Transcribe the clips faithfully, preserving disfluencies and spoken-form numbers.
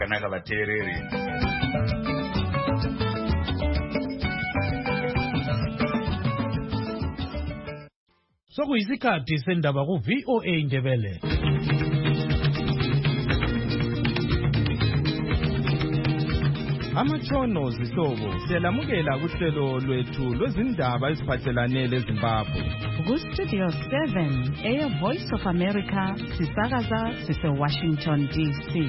kanaka vateereri. Sokuyisikhathi sendaba ku V O A Ndebele. Amatshono zihlobo siyalamukela kuhlelo lwethu lwezindaba eziphathelane leZimbabwe. Ku Studio seven, Air Voice of America, sisakaza sise Washington D C.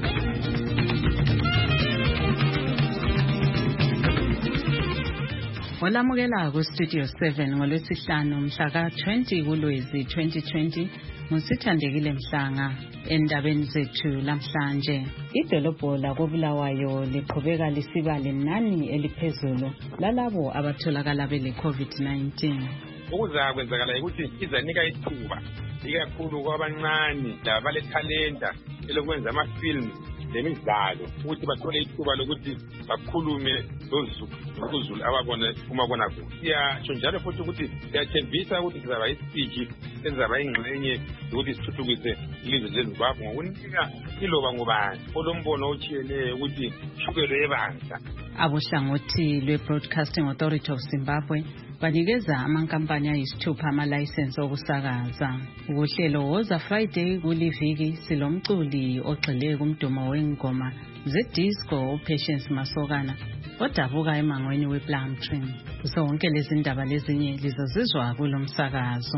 Olamukela ku Studio seven ngolwesihlanu mhla ka twenty kuLwezi twenty twenty. Musithandekile Mhlanga. Endabeni zethu lamhlanje, idolobho lakoBulawayo liqhubeka lisiba lenani eliphezulu lalabo abatholakala bele COVID nineteen. Okuzakwenzakala ukuthi izanika ithuba ikakhulu kwabancane labalethalenta elokwenza amafilm lemidlalo ukuthi bathole ithuba lokuthi bakhulume lozulu ababona kumabona kude. Siyatsho njalo futhi ukuthi siyathembisa ukuthi sizaba isipiki sizaba ingxenye ukuthi sithuthukise ilizwe leZimbabwe ngokunika iloba ngubani olombono otshiyeneyo ukuthi shukelo yebandla. Abohlangothi lwe-Broadcasting Authority of Zimbabwe banikeza amankampani ayisithupha ama-license okusakaza. Uhlelo Woza Friday kuliviki silomculi ogxile kumdumo wengoma ze-disco uPatience Masokana odabuka emangweni wePlumtree. Zonke lezi ndaba lezinye lizozizwa kulomsakazo.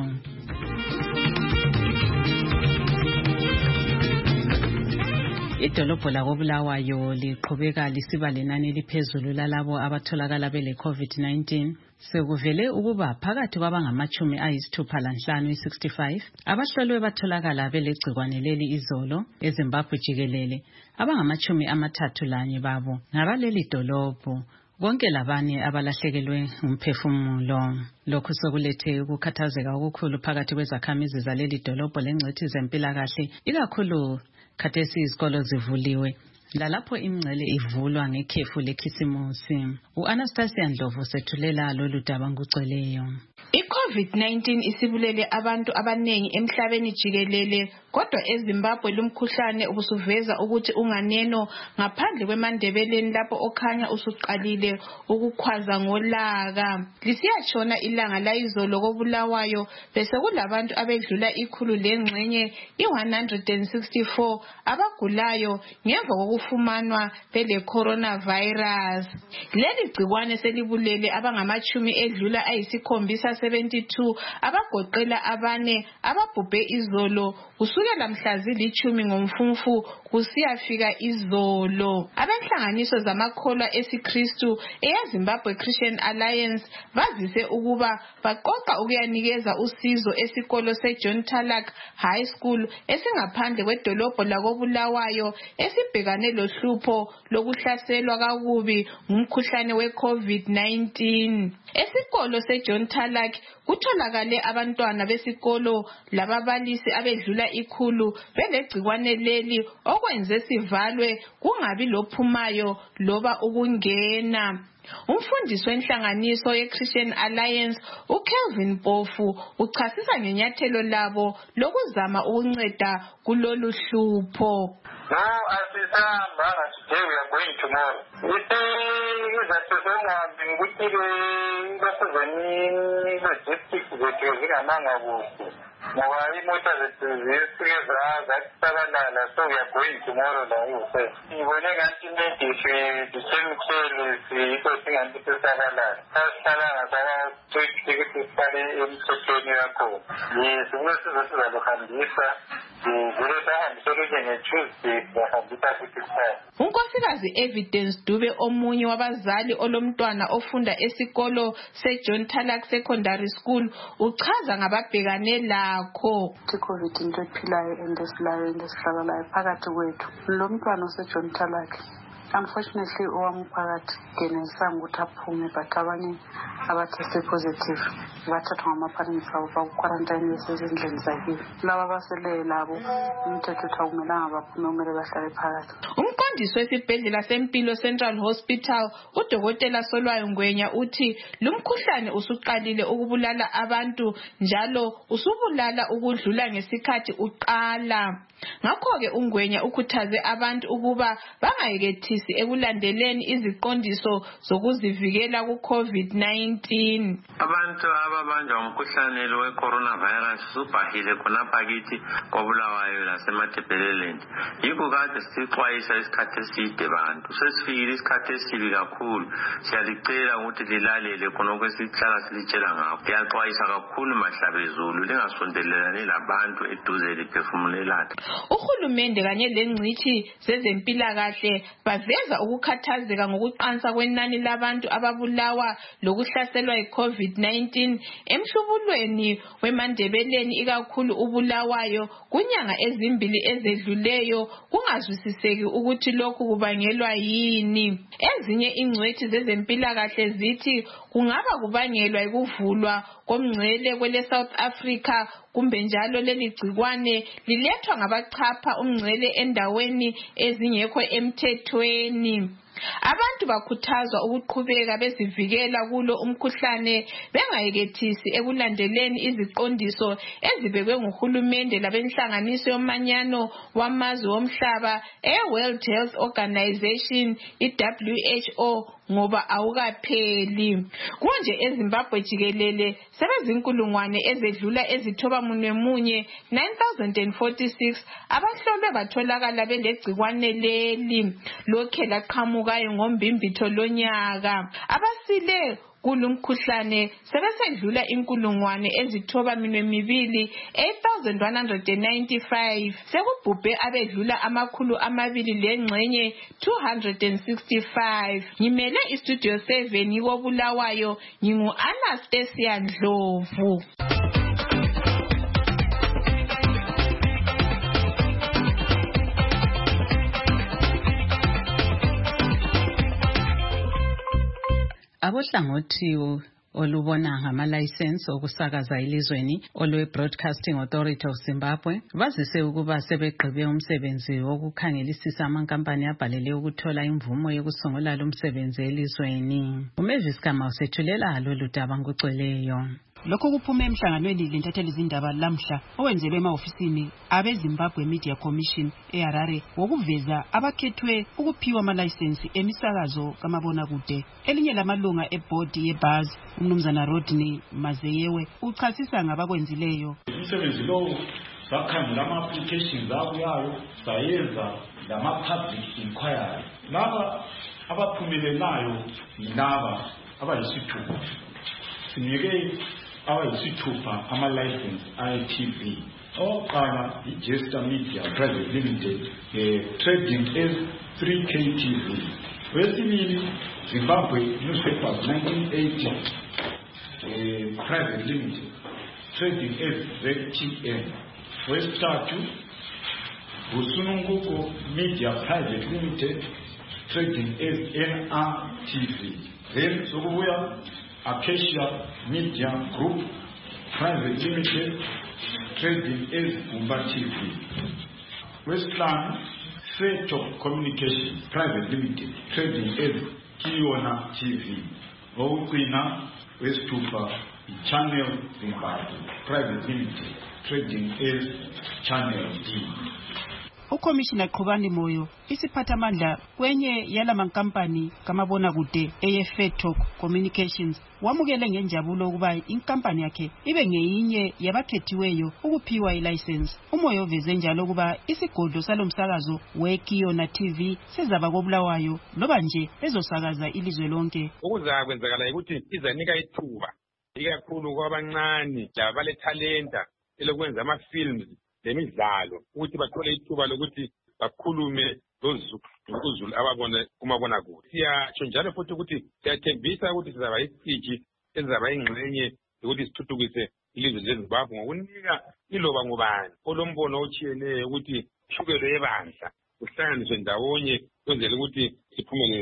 Idolobho lakoBulawayo liqhubeka lisiba lenani eliphezulu lalabo abatholakala bele COVID nineteen. Sekuvele ukuba phakathi kwabangamachumi ayisithupha lanhlanu i-sixty-five abahlolwe batholakala belegcikwane leli izolo eZimbabwe jikelele. Abangamachumi amathathu lanye babo ngabaleli dolobho. Konke labanye abalahlekelwe umphefumulo. Lokhu sokulethe ukukhathazeka okukhulu phakathi kwezakhamizi zaleli dolobho lengcethi zempilakahle, ikakhulu khathesi izikolo zivuliwe lalapho imingcele ivulwa ngekhefu lekhisimusi. U-Anastasia Ndlovu sethulela lolu daba ngugcweleyo. I-COVID nineteen isibulele abantu abanengi emhlabeni jikelele, kodwa eZimbabwe lumkhuhlane ubusuveza ukuthi unganeno ngaphandle kwemandebeleni lapho okhanya usuqalile ukukhwaza ngolaka. Lisiyatshona ilanga layizolo koBulawayo bese kulabantu abedlula ikhulu lengxenye i-one hundred sixty-four abagulayo ngemva kokufumanwa bele coronavirus. Leli gcikwane selibulele abangamachumi edlula ayisikhombisa seventy-two abagoqela abane ababhubhe izolo kusukela mhla zilithumi ngomfumfu kusiyafika izolo. Abenhlanganiso zamakholwa esiKristu eyaZimbabwe Christian Alliance bazise ukuba baqoqa ukuyanikeza usizo esikolo seJohn Tarlac High School esingaphandle kwedolobho lakoBulawayo esibhekane lohlupho lokuhlaselwa kakubi ngumkhuhlane weCovid nineteen. Esikolo seJohn Tarlac kutholakale abantwana besikolo lababalisi abedlula ikhulu belegcikwane leli okwenze sivalwe kungabi lophumayo loba ukungena. Umfundisi wenhlanganiso yeChristian Alliance uKelvin Pofu uchasisa ngenyathelo labo lokuzama ukunceda kulolu hlupho. No, as we stand, today we are going tomorrow. You see, that is when I've been with the logistics that you're going to now, I motor that is so we are going tomorrow. When I got to meet the same chair is the thing and the Savannah. Savannah, Savannah, take ticket to study in Sochoniaco. Yes, most of us are looking this. Unkosikazi Evidence Dube omunye wabazali olomntwana ofunda esikolo seJohn Tarlac Secondary School uchaza ngababhekane lakho. iCovid into ephilayo endesilayo endesihlalayo phakathi kwethu lo mntwana oseJohn Tarlac. Unfortunately, owamphakathi ngenesanga ukuthi aphume but abanye abateste positive bathathwa ngama-parents abo baku-quarantine besezindlini zakibo. Laba abaseleyo labo umthetho uthi akumelanga baphume, kumele bahlale phakathi. Umqondisi wesibhedlela seMpilo Central Hospital uDokotela Solwayo Ngwenya uthi lumkhuhlane usuqalile ukubulala abantu njalo usubulala ukudlula ngesikhathi uqala. Ngakho-ke uNgwenya ukhuthaze abantu ukuba bangayekethisi ekulandeleni iziqondiso zokuzivikela ku-COVID nineteen. Abantu ababanjwa umkhuhlane lo we-coronavirus subhahile khonapha kithi koBulawayo laseMatabeleland. Yikho kade sixwayisa isikhathi eside bantu. Sesifikile isikhathi esibi kakhulu. Siyalicela ukuthi lilalele khonokho esihlala silitshela ngakho. Siyaxwayisa kakhulu mahlabezulu lingasondelelani labantu eduze liphefumulelana. Uhulumende kanye lengcithi zezempilakahle baveza ukukhathazeka ngokuqansa kwenani labantu ababulawa lokuhlaselwa yi-COVID nineteen emhlubulweni weMandebeleni ikakhulu ubulawayo kunyanga ezimbili ezedluleyo kungazwisiseki ukuthi lokhu kubangelwa yini. Ezinye ingcwethi zezempilakahle zithi kungaba kubangelwa yikuvulwa komngcele kwele South Africa kumbe njalo leli gcikwane lilethwa ngabachapha umngcele endaweni ezingekho emthethweni. Abantu bakhuthazwa ukuqhubeka bezivikela kulo umkhuhlane bengayekethisi ekulandeleni iziqondiso ezibekwe nguhulumende labenhlanganiso yomanyano wamazwe omhlaba e-World Health Organization i-W H O ngoba awukapheli. Konje eZimbabwe jikelele sebezinkulungwane ezedlula ezithoba munye munye nine thousand forty-six abahlolwe batholakala belegcikwane leli. Lokhe laqhamukayo ngombimbitho lonyaka. Abasile kulumkhuhlane sebesedlula inkulungwane ezithoba minwe mibili eight thousand one hundred ninety-five. Sekubhubhe abedlula amakhulu amabili lengxenye two hundred sixty-five. Ngimele istudio seven yikoBulawayo ngingu Anastasia Ndlovu. Abohlangothi olubona ngama-license okusakaza elizweni olwe-Broadcasting Authority of Zimbabwe bazise ukuba sebegqibe umsebenzi wokukhangelisisa amankampani abhalele ukuthola imvumo yokusungula lo msebenzi elizweni. uMavis Kama usethulela lolu daba ngokugcweleyo. Lokho kuphume emhlanganweni lentatheli izindaba lamhla owenzelwe ema-ofisini abe-Zimbabwe Media Commission eHarare wokuveza abakhethwe ukuphiwa ama-license emisakazo kamabonakude. Elinye lamalunga ebhodi yebhaz uMnumzana Rodney Mazeyewe uchasisa ngabakwenzileyo. Umsebenzi lo sakhangela ama-applications abuyayo sayenza lama-public inquiry. Laba abaphumelelayo yilaba abayisithupha. Sinike abayisithupha ama-license I T V. Oqala iJester Media Private Limited, uh, trading as three K T V. Wesibili Zimbabwe Newspapers nineteen eighty, uh, Private Limited, trading as Z T N. Wesithathu Usununguko Media Private Limited, trading as N R T V. Then sokubuya Acacia Media Group Private Limited, trading as Gumba T V. Westland Fairtalk Communications Private Limited, trading as Kiona T V. Owuqina Westtupa Channel Zimbabwe Private Limited, trading as Channel D. Ukomishina Qhubani Moyo isiphathamandla kwenye yalamankampani kamabona kude eyeFairtalk Communications wamukele ngenjabulo ukuba inkampani yakhe ibe ngeyinye yabakhethiweyo ukuphiwa ilicense. Umoyo uveze njalo ukuba isigodlo salomsakazo weKiona T V sizaba koBulawayo loba nje ezosakaza ilizwe lonke. Okuzakwenzakala ukuthi izanika ithuba ikakhulu kwabancane labale talenta elokwenza ama-films lemidlalo ukuthi bathole ithuba lokuthi bakhulume lozulu ababona kumabona kude. Siyatsho njalo futhi ukuthi siyathembisa ukuthi sizaba isiteji ezizaba ingxenye ukuthi sithuthukise ilizwe leZimbabwe ngokunika iloba ngubani olombono otshiyeneyo ukuthi ishukelo yebandla kuhlanganiswe ndawonye kwenzela ukuthi siphumelele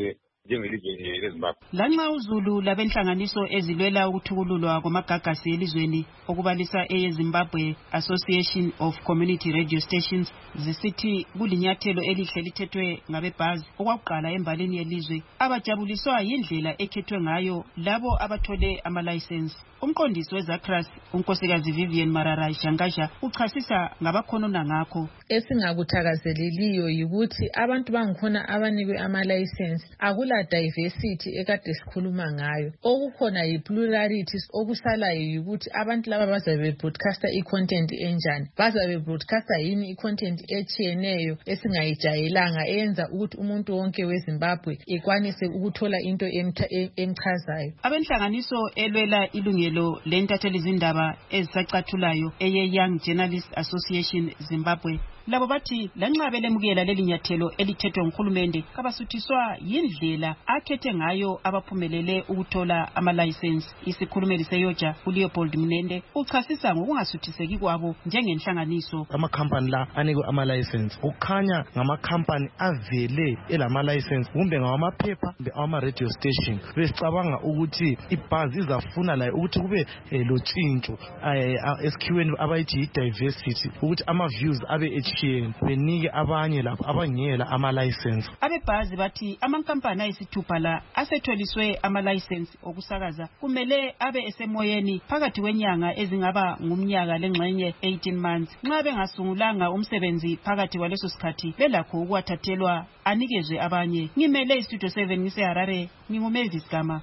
njengelizwe leZimbabwe. Lanxa uZulu labenhlanganiso ezilwela ukuthukululwa kwamagagasi elizweni okubalisa eyeZimbabwe Association of Community Radio Stations zisithi kulinyathelo elihle lithethwe ngabebhazi okwakuqala embalini yelizwe abajabuliswa yindlela ekhethwe ngayo labo abathole ama-license. Umqondisi weZakras unkosikazi Vivian Marara Shangasha uchasisa ngabakhonona ngakho. Esingakuthakazeleliyo yikuthi abantu bangikhona abanikwe ama-license akula diversity ekade sikhuluma ngayo. Okukhona yi-plurality, okusalayo yikuthi abantu laba bazabe broadcaster i-content enjani, bazabe broadcaster yini i-content echiyeneyo esingayijayelanga eyenza ukuthi umuntu wonke weZimbabwe ekwanise ukuthola into emchazayo. Abenhlanganiso elwela ilungelo lentatheli izindaba ezisacathulayo eye Young Journalist Association Zimbabwe labo bathi lanxa belemukela lelinyathelo elithethwe nguhulumende kabasuthiswa yindlela akhethe ngayo abaphumelele ukuthola ama-license. Isikhulumeli seyoja uLeopold Mnende uchasisa ngokungasuthiseki kwabo njengenhlanganiso. Amakhampani la anikwe ama-license ukukhanya ngamakhampani avele elama-license kumbe ngawamaphepha kumbe awama-radio station. Besicabanga ukuthi ibhazi izafuna layo ukuthi kube lotshintsho esikhiweni abayithi yi-diversity ukuthi ama-views abe benike abanye lapho abangela ama-license. Abebhazi bathi amankampani ayisithupha la asetholiswe ama-license okusakaza kumele abe esemoyeni phakathi kwenyanga ezingaba ngumnyaka lengxenye eighteen months. Nxa bengasungulanga umsebenzi phakathi kwaleso sikhathi belakho ukuwathathelwa anikezwe abanye. Ngimele istudio seven ngiseHarare, nginguMavis Gama.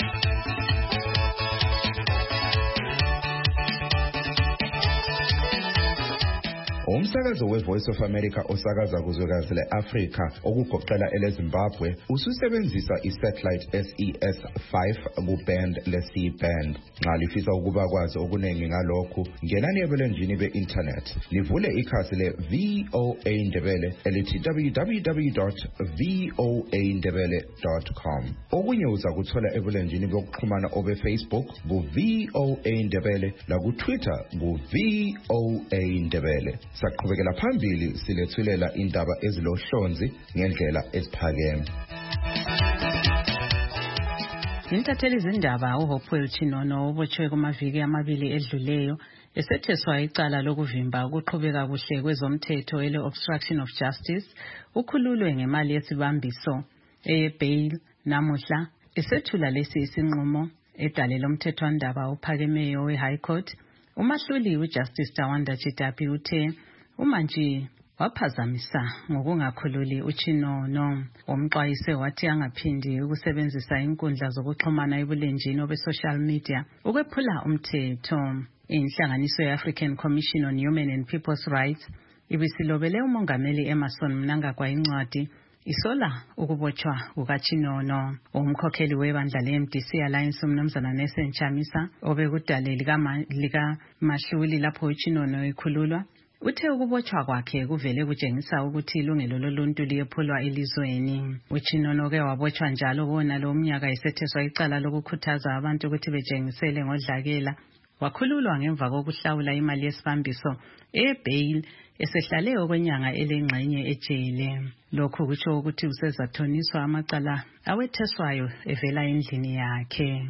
Umsakazo weVoice of America osakaza kuzwekazi leAfrika okugoqela eleZimbabwe ususebenzisa isatellite S E S five kuband le-C band. Nxa lifisa ukuba kwazi okuningi ngalokhu, ngenani ebulenjini be-internet livule ikhasi le-V O A Ndebele elithi w w w dot v o a ndebele dot com. Okunye uzakuthola ebulenjini bokuxhumana obe-Facebook ku-V O A Ndebele laku-Twitter ku-V O A Ndebele. Saqhubekela phambili silethulela indaba ezilohlonzi ngendlela esiphakeme. Intatheli izindaba uHopewell Chinono ubotshwe kumaviki amabili edluleyo esetheswa icala lokuvimba ukuqhubeka kuhle kwezomthetho ele obstruction of justice ukhululwe ngemali yesibambiso ebail namuhla esethula lesi isinqumo edale lomthethwandaba uphakemeyo weHigh Court. Umahluli uJustice Tawanda Chidapi uthe umantshi waphazamisa ngokungakhululi uChinono. Umxwayise wathi angaphindi ukusebenzisa inkundla zokuxhumana ebulenjini obe-social media ukwephula umthetho. Inhlanganiso ye-African Commission on Human and People's Rights ibisilobele umongameli Emerson Mnangagwa incwadi isola ukubotshwa kukaChinono. Umkhokheli webandla le-M D C Alliance umnumzana Nelson Chamisa obekudale lika Mahluli lapho uChinono ekhululwa uthe ukubotshwa kwakhe kuvele kutshengisa ukuthi ilungelo loluntu liyephulwa elizweni. uChinono ke wabotshwa njalo bona lo mnyaka esetheswa icala lokukhuthaza abantu ukuthi betshengisele ngodlakela. Wakhululwa ngemva kokuhlawula imali yesibambiso ebail esehlale okwenyanga elengxenye ejele. Lokhu kutsho ukuthi usezathoniswa amacala awetheswayo evela endlini yakhe.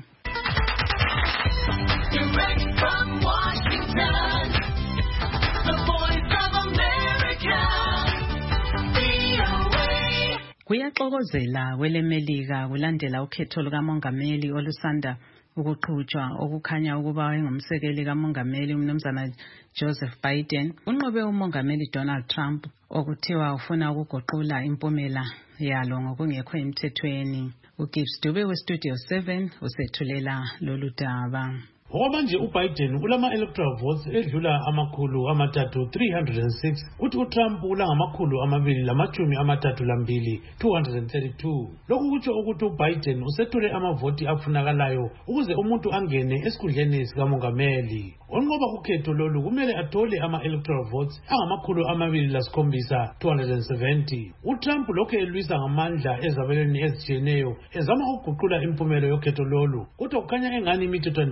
Direct from Washington, the Voice of America, V O A. Kuyaxokozela kwelemelika kulandela ukhetho lukamongameli olusanda ukuqhutshwa okukhanya ukuba wayengumsekeli kamongameli umnumzana Joseph Biden unqobe umongameli Donald Trump okuthiwa ufuna ukugoqula impumela yalo ngokungekho emthethweni. uGibbs Dube weStudio seven usethulela lolu daba. Okwamanje uBiden ulama electoral votes edlula amakhulu amathathu three hundred six kuthi uTrump ulangamakhulu amabili lamachumi amathathu lambili two hundred thirty-two. Lokhu kutsho ukuthi uBiden usethule amavoti afunakalayo ukuze umuntu angene esikhundleni sikamongameli. Onqoba ukhetho lolu kumele athole ama electoral votes angamakhulu amabili lasikhombisa two hundred seventy. uTrump lokho elwisa ngamandla ezabelweni ezitshiyeneyo ezama ukuguqula impumelo yokhetho lolu kodwa kukhanya engani imithetho ndaba yonke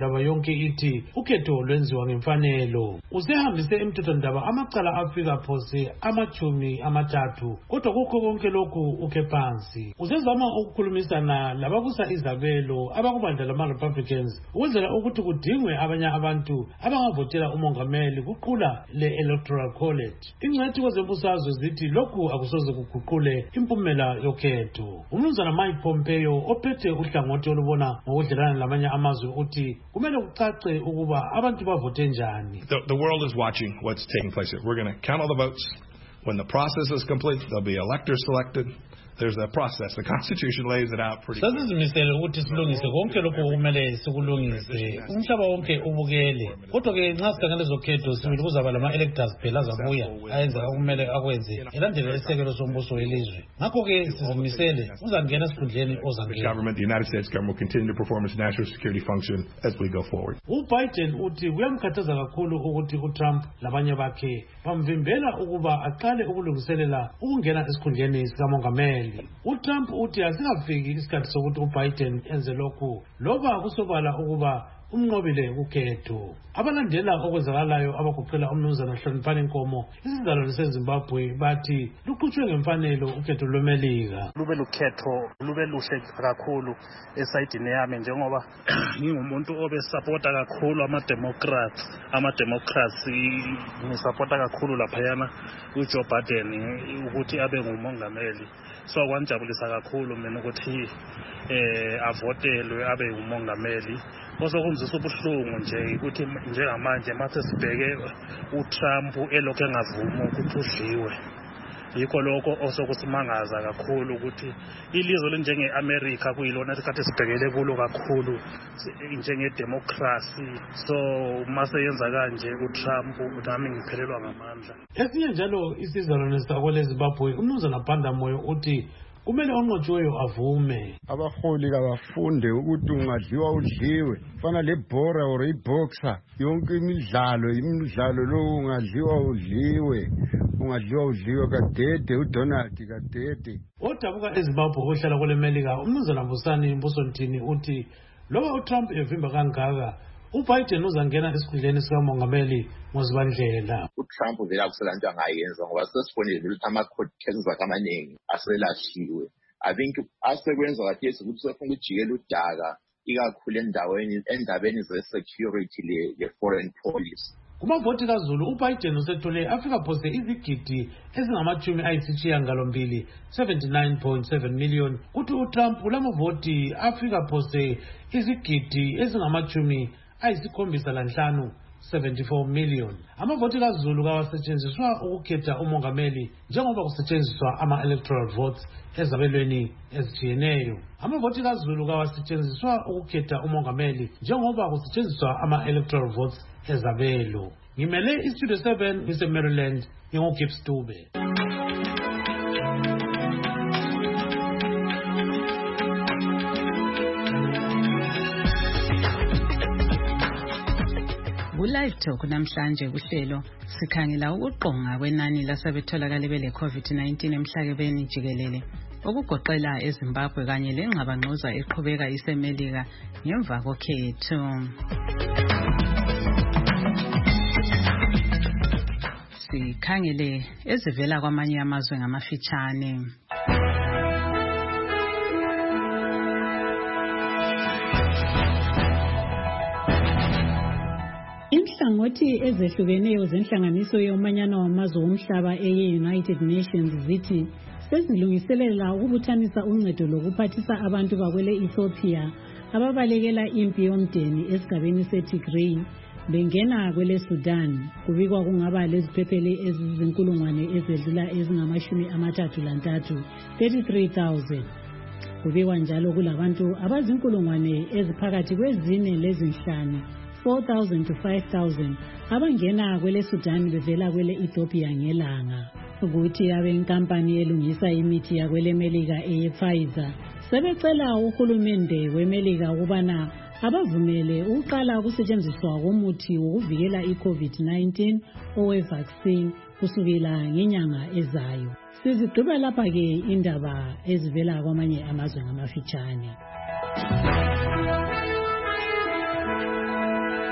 yonke ithi ukhetho lwenziwa ngemfanelo. Usehambise emthethondaba amacala afika phose amachumi amathathu, kodwa kukho konke lokhu ukhe phansi. Usezama ukukhulumisana labakusa izabelo abakubandla lama-Republicans ukwenzela ukuthi kudingwe abanye abantu abangavotela umongameli kuqula le-Electoral College. Ingcwethi kwezembusazwe zithi lokhu akusoze kuguqule impumela yokhetho. Umnumzana Mike Pompeo ophethe uhlangothi olubona ngokudlelana lamanye amazwe uthi kumele kucace ukuba abantu bavote njani. The, the world is watching what's taking place here. We're going to count all the votes. When the process is complete, there'll be electors selected. There's a process. The Constitution lays it out pretty clearly. Sasizimisele ukuthi silungise konke lokho kumele sikulungise. Umhlaba wonke ubukele. Kodwa ke nxa sikhangele zokhetho sibili kuzaba lama electors phela azabuya ayenza okumele akwenze. Elandela isekelo sombuso welizwe. Ngakho ke sizimisele uzangena esikhundleni ozangena. The government, the United States government will continue to perform its national security function as we go forward. uBiden uthi kuyamkhathaza kakhulu ukuthi uTrump labanye bakhe bamvimbela ukuba aqale ukulungiselela ukungena esikhundleni sikamongameli. uTrump uthi asingafiki isikhathi sokuthi uBiden enze lokhu loba kusobala ukuba umnqobile ukhetho. Abalandela okwenzakalayo abagoqela umnumzana Hloniphani Nkomo isizalwane seZimbabwe bathi luqhutshwe ngemfanelo ukhetho lweMelika. Lube lukhetho lube luhle kakhulu esayidini yami njengoba ngingumuntu obesupporta kakhulu ama-Democrats ama-Democrats ngisupporta kakhulu laphayana uJoe Biden ukuthi abe ngumongameli. So kwanjabulisa kakhulu mina ukuthi eh avotelwe abe ngumongameli. Osokunzisa ubuhlungu nje ukuthi njengamanje mase sibheke uTrump elokho engavumi ukuthi udliwe. Yikho lokho osokusimangaza kakhulu ukuthi ilizwe lenjenge-America kuyilona esikhathi sibhekele kulo kakhulu njenge-democracy. So mase yenza kanje uTrump nami ngiphelelwa ngamandla. Esinye njalo isizalwane sakole Zimbabwe umnumzana Banda Moyo uthi kumele onqotshiweyo avume. Abaholi kabafunde ukuthi ungadliwa udliwe. Fana lebhora or iboxer yonke imidlalo imidlalo lo ungadliwa udliwe. Ungadliwa udliwe kadede uDonald kadede. Odabuka eZimbabwe ohlala kule Melika umnumzana Mbusani Mbusontini uthi loba uTrump evimba kangaka uBiden uzangena esikhundleni sikamongameli ngozibandlela. uTrump vele akusela into angayenza ngoba sesibonile ukuthi ama-court cases amaningi aselashiwe. I think asekwenza kathesi ukuthi sefuna ukujikela udaka ikakhulu endaweni endabeni ze-security le-foreign policy. Kumavoti kaZulu uBiden usethole afika phose izigidi ezingamachumi ayisishiyagalombili seventy-nine point seven million kuthi uTrump ulamavoti afika phose izigidi ezingamachumi ayisikhombisa lanhlanu seventy-four million. Amavoti kaZulu kawasetshenziswa ukukhetha umongameli njengoba kusetshenziswa ama-electoral votes ezabelweni ezitshiyeneyo. Amavoti kaZulu kawasetshenziswa ukukhetha umongameli njengoba kusetshenziswa ama-electoral votes ezabelo. Ngimele iStudio seven ngise-Maryland nginguGibbs Dube. Live Talk namhlanje kuhlelo sikhangela ukuqonga kwenani lasebetholakala bele COVID nineteen emhlabeni jikelele okugoqela eZimbabwe kanye lengxabangxoza eqhubeka isemelika ngemva kokhetho. Sikhangele ezivela kwamanye amazwe ngamafitshane. Inhlangothi ezehlukeneyo zenhlanganiso yomanyano wamazwe omhlaba eye-United Nations zithi sezilungiselela ukubuthanisa uncedo lokuphathisa abantu bakwele Ethiopia ababalekela impi yomdeni esigabeni seTigray bengena kwele Sudan. Kubikwa kungaba leziphepheli ezizinkulungwane ezedlula ezingamashumi amathathu lantathu thirty-three thousand. Kubikwa njalo kulabantu abazinkulungwane eziphakathi kwezine lezinhlanu four thousand to five thousand abangena kwele Sudan bevela kwele Ethiopia ngelanga. Ukuthi abenkampani elungisa imithi yakwele Melika eyePfizer sebecela uhulumende weMelika ukubana abavumele ukuqala ukusetshenziswa komuthi wokuvikela iCovid nineteen owevaccine kusukela ngenyanga ezayo. Sizigqiba lapha ke indaba ezivela kwamanye amazwe ngamafitshane.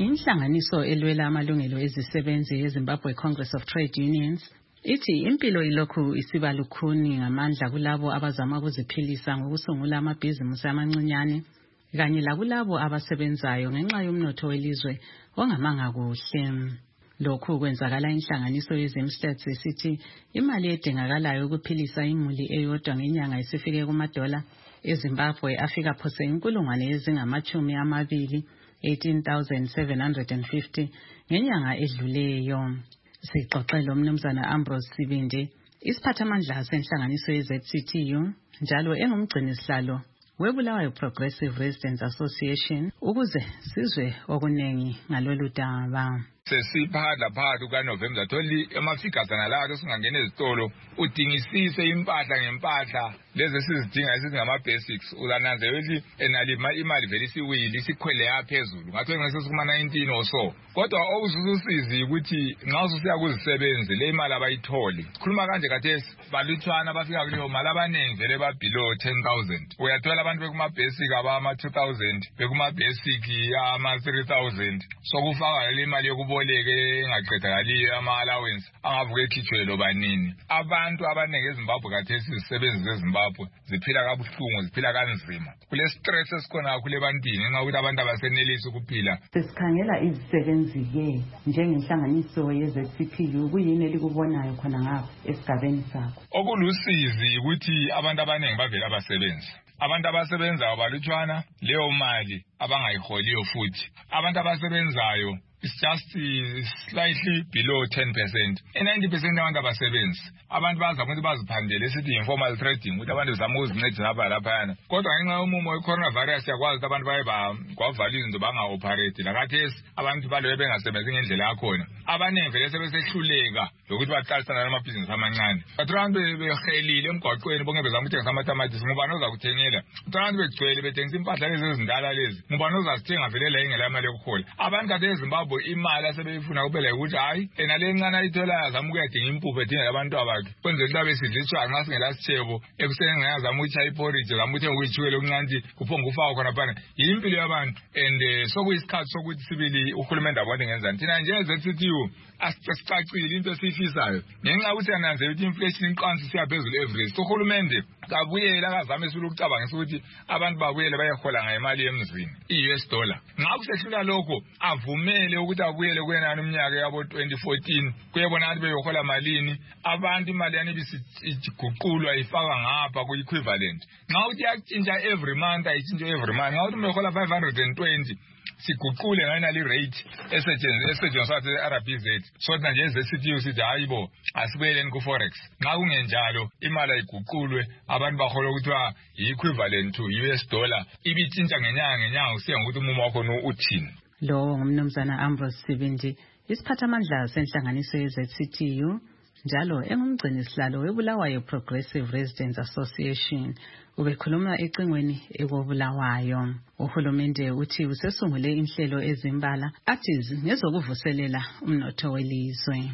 Inhlanganiso elwela amalungelo ezisebenzi eZimbabwe Congress of Trade Unions ithi impilo ilokhu isiba lukhuni ngamandla kulabo abazama ukuziphilisa ngokusungula amabhizimusi amancinyane kanye lakulabo abasebenzayo ngenxa yomnotho welizwe ongamanga kuhle. Lokhu kwenzakala inhlanganiso yeZimstats isithi imali edingakalayo ukuphilisa imuli eyodwa ngenyanga isifike kumadola eZimbabwe afika phose inkulungwane ezingamachumi amabili eighteen thousand seven hundred fifty ngenyanga edluleyo. Sixoxela umnumzana Ambrose Sibindi, isiphathamandla senhlanganiso ye-Z C T U njalo engumgcinisihlalo weBulawayo Progressive Residents Association ukuze sizwe okunengi ngalolu daba. Sesiphadla phakathi kukaNovember tholi amafigures nalawo singangena ezitolo udingisise impahla ngempahla lezi sizidinga esingama basics uzananzela ukuthi enalima imali vele isiwili sikhwele yaphezulu ngathi ngase kuma nineteen or so kodwa okuzuzusizi ukuthi nxa ususiya kuzisebenzi le imali abayitholi khuluma kanje kathesi balutshwana abafika kuleyo mali abanengi vele ba below ten thousand uyathola abantu bekuma basic abama two thousand bekuma basic ama three thousand sokufaka le imali yokuba boleke engaqedakaliyo ama allowance angavuke ekhitshwe loba nini. Abantu abanenge eZimbabwe kathesi izisebenzi zeZimbabwe ziphila kabuhlungu ziphila kanzima kule stress esikhona kule bantini ngenxa ukuthi abantu abasenelisi ukuphila. Sesikhangela izisebenzi ke njengenhlanganiso ye-Z C P U kuyini elikubonayo khona ngapha esigabeni sakho? Okulusizi ukuthi abantu abanenge bavela abasebenzi abantu abasebenzayo balutshwana leyo mali abangayiholiyo futhi abantu abasebenzayo it's just uh, slightly below ten percent. And ninety percent abantu abasebenzi abantu bazama ukuthi baziphandele esithi informal trading ukuthi abantu bezama ukuzincedisa lapha laphana kodwa ngenxa yomumo we-coronavirus yakwazi ukuthi abantu baye kwavala izinto banga-operate lakathesi abantu balobe bengasebenzi ngendlela yakhona abaningi vele sebesehluleka lokuthi baqalisana namabhizinisi amancane bathi abantu behelile emgwaqweni bonke bezama ukuthengisa amatamatisi ngubani oza kuthengela abantu begcwele bethengisa impahla lezi ezindala lezi ngubani ozazithenga vele la ingela imali yokuhola abantu kade eZimbabwe imali asebeyifuna kubela ukuthi hayi ena lencane ayitholayo azama ukuyadinga impuphu edinga abantu abakhe kwenze ukuthi abe sidlitshwa nxa singela sithebo ekuseni ngiyazama ukuchaya iporridge zama ukuthenga ukuyitshukela okuncane kuphonga ufaka khona phana yimpilo yabantu and sokuyisikhathi sokuthi sibili uhulumende abone ngenzani thina nje-Z C T U asicacile into esiyifisayo ngenxa yokuthi yananzela ukuthi inflation iqansi siya phezulu every uhulumende kabuyela akazame esula ukucabangisa ukuthi abantu babuyele bayehola ngayimali yemzini i-U S dollar nxa kusehlula lokho avumele ukuthi abuyele kwenani umnyaka yabo twenty fourteen kuyebona ukuthi beyohola malini abantu imali yani bisiguqulwa ifaka ngapha ku-equivalent nxa uthi yatshintsha every month ayitshintshe every month nxa uthi umehola five hundred twenty siguqule ngayinali rate esetshenziswa e-R B Z so thina nje e-Z C T U sithi hayi bo asibuyeleni ku-forex nxa kungenjalo imali ayiguqulwe abantu bahola ukuthiwa yi-equivalent to U S dollar ibitshintsha ngenyanga ngenyanga usiya ngokuthi umumo wakhona uthini. Lo ngumnumzana Ambrose Sibindi, isiphathamandla senhlanganiso ye-Z C T U njalo engumgcinisihlalo weBulawayo Progressive Residents Association. Ubekhuluma ecingweni ekobulawayo. Uhulumende uthi usesungule inhlelo ezimbala athi ngezokuvuselela umnotho welizwe.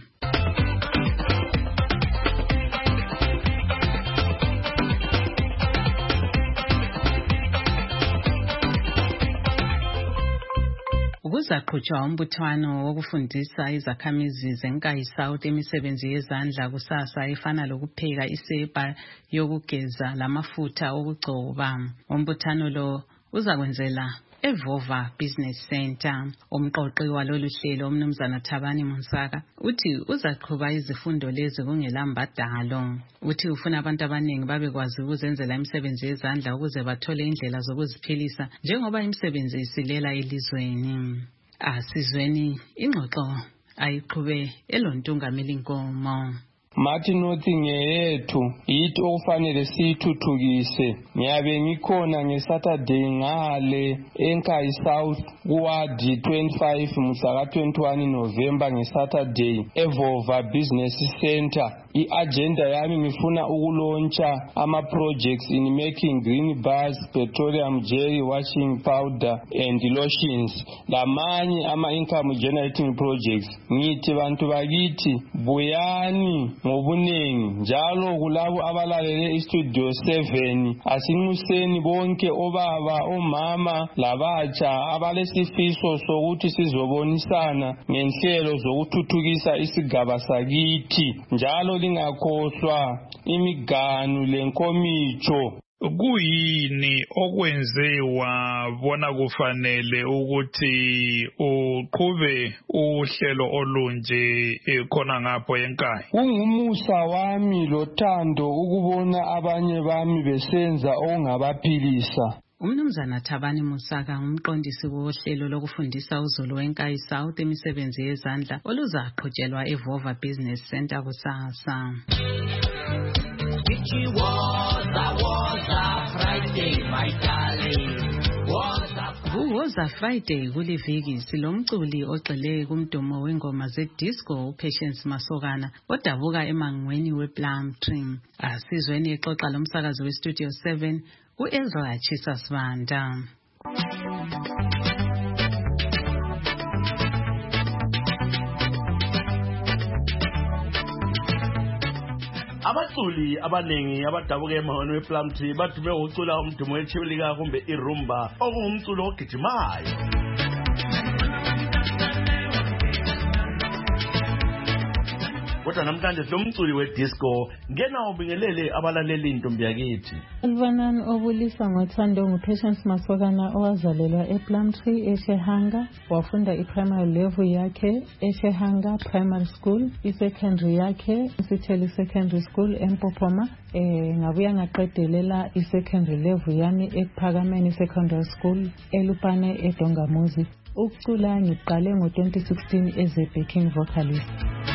Kuzaqhutshwa umbuthwano wokufundisa izakhamizi zeNkayi South imisebenzi yezandla kusasa efana lokupheka isepa yokugeza lamafutha okugcoba. Umbuthano lo uzakwenzela eVova Business Center. Umqoqi walolu hlelo umnumzana Thabani Monsaka uthi uzaqhuba izifundo lezi kungelambadalo. Uthi ufuna abantu abaningi babekwazi ukuzenzela imisebenzi yezandla ukuze bathole indlela zokuziphilisa njengoba imisebenzi isilela elizweni. Asizweni ingxoxo ayiqhube eLontungameli Nkomo. Martin Nothing yethu yithi okufanele siyithuthukise. Ngiyabe ngikhona ngeSaturday ngale eNkayi South kuward twenty-five mhla ka twenty-one November ngeSaturday eVova Business Center i-agenda yami ngifuna ukulontsha ama-projects in making green bars, petroleum jelly, washing powder and lotions, lamanye ama-income generating projects. Ngithi bantu bakithi buyani ngobunengi njalo kulabo abalalele istudio seven, asinxuseni bonke obaba, omama labatsha abalesifiso sokuthi sizobonisana ngenhlelo zokuthuthukisa isigaba sakithi, njalo lingakhohlwa imiganu lenkomitsho. Kuyini okwenze wabona kufanele ukuthi uqhube uhlelo olunje khona ngapho enkaya? Kungumusa wami lothando ukubona abanye bami besenza okungabaphilisa. Umnumzana Thabani Musaka ngumqondisi wohlelo lokufundisa uzulu weNkayi South imisebenzi yezandla oluzaqhutshelwa eVova Business Center kusasa. Kuwoza Friday kuliviki silomculi ogxile kumdumo wengoma ze-disco uPatience Masokana odabuka emangweni wePlum Tree. Asizweni ixoxa lomsakazi weStudio seven u-Ezra Chisasibanda. Abaculi abanengi abadabuka emangweni wePlum Tree bathi bewucula umdumo wechibilika kumbe irumba okungumculo ogijimayo. Kodwa namhlanje silomculi wedisco ngena ubingelele abalaleli intombi yakithi. Ulvanani obulisa ngothando nguPatience Masokana owazalelwa ePlum Tree eShehanga, wafunda i-primary level yakhe eShehanga Primary School, i-secondary yakhe eSitheli Secondary School eMpophoma. Eh ngabuya ngaqedelela i-secondary level yami ePhakameni Secondary School eLupane eDongamuzi. Ukucula ngiqale ngo twenty sixteen as a backing vocalist.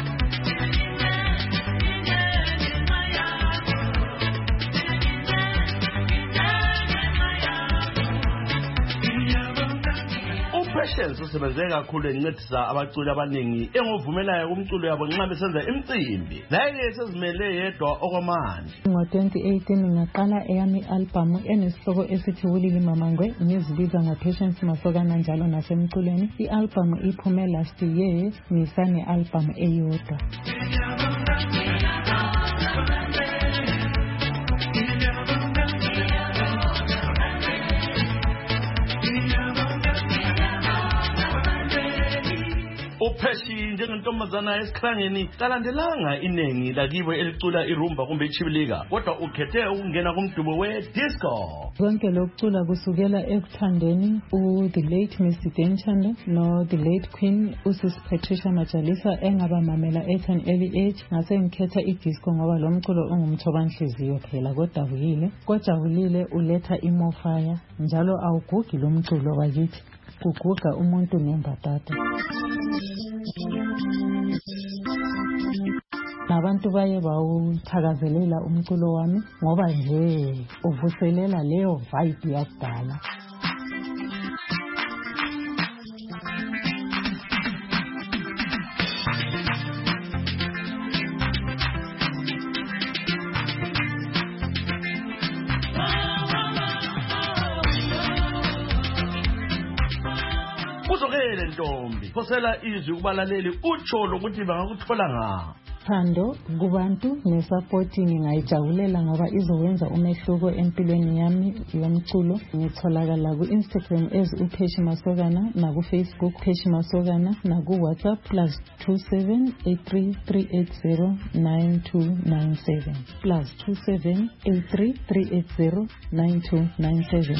Patience usebenze kakhulu encedisa abaculi abaningi engovumelayo kumculo yabo nxa besenza imicimbi. Naye sezimele yedwa okwamanje. Ngo twenty eighteen ngaqala eyami album enesihloko esithi Wulili Mamangwe, ngizibiza ngoPatience Masokana njalo nasemculweni. I-album iphume last year, ngisane album eyodwa. Upheshi njengentombazana esikhangeni kalandelanga inengi lakibo elicula irumba kumbe ichibilika, kodwa ukhethe ukungena kumdumo we-disco. Konke lokucula kusukela ekuthandeni u-the late Mister Denchanda no the late Queen uSis Patricia Majalisa engabamamela at an early age. Ngase ngikhetha i-disco ngoba lo mculo ungumthobanhliziyo phela kodabukile, kojabulile, uletha imofaya njalo awugugi lo mculo wakithi, kuguga umuntu nembatata. Nabantu baye bawuthakazelela umculo wami ngoba nje uvuselela leyo vibe yakudala. Uzokele ntombi, phosela izwi kubalaleli utsho lokuthi bangakuthola ngaphi. Thando kubantu nesupport ngingayijabulela ngoba izowenza umehluko empilweni yami yomculo. Ngitholakala ku Instagram as uPeshi Masokana na ku Facebook Peshi Masokana na ku WhatsApp plus two seven eight three three eight zero nine two nine seven plus two seven eight three three eight zero nine two nine seven.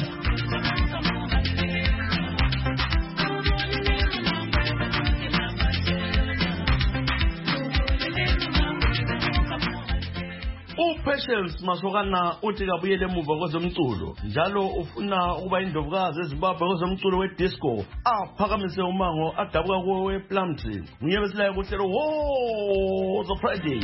Patience Masokana uthi kabuyele emuva kwezomculo njalo ufuna ukuba indovukazi eZimbabwe kwezomculo wedisco aphakamise umango adabuka kuwo wePlum Tree. Ngiyebesilayo kuhlelo Woza Friday.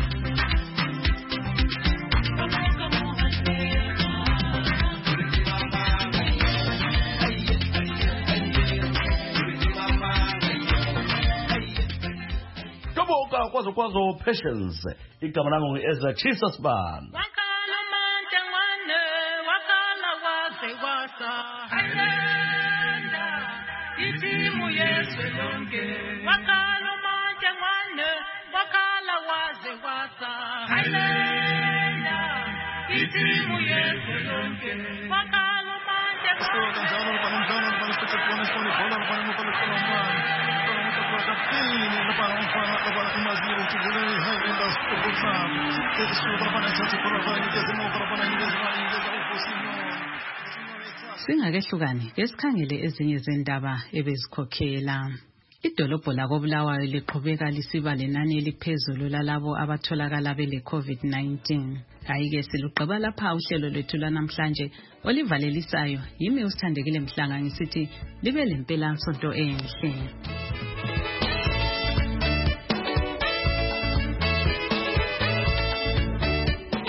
kwazo kwazo Patience. Igama langu ngu-Ezra Chisasban. Wakala manje ngwane, wakala waze wasa. Ayenda, itimu Yesu lonke. Wakala manje ngwane, wakala waze wasa. Ayenda, itimu Yesu lonke. Wakala manje Singakehlukani kesikhangele ezinye zendaba ebezikhokhela. Idolobho lakoBulawayo liqhubeka lisiba lenani eliphezulu lalabo abatholakala bele COVID nineteen. Ayike siluqaba lapha uhlelo lwethu lanamhlanje olivalelisayo yimi usithandekile Mhlanga ngisithi libe lempela sonto enhle.